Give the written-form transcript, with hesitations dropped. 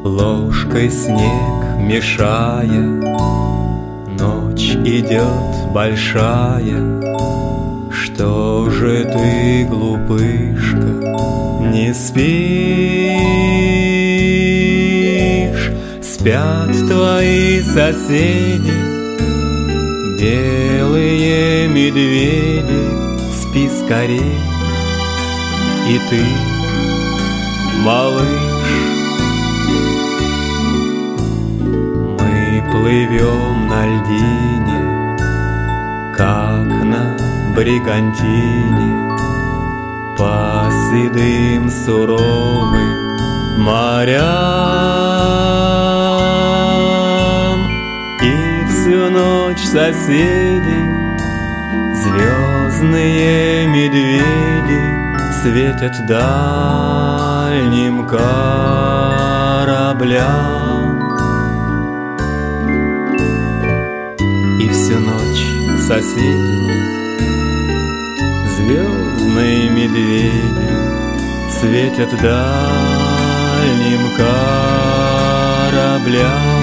Ложкой снег мешая, ночь идет большая. Что же ты, глупышка, не спишь? Спят твои соседи, белые медведи. Спи скорей, и ты, малыш. Мы плывем на льдине, как на бригантине, по седым суровым морям. И всю ночь соседи, звездные медведи, светят дальним кораблям. И всю ночь соседи, звездные медведи, светят дальним кораблям.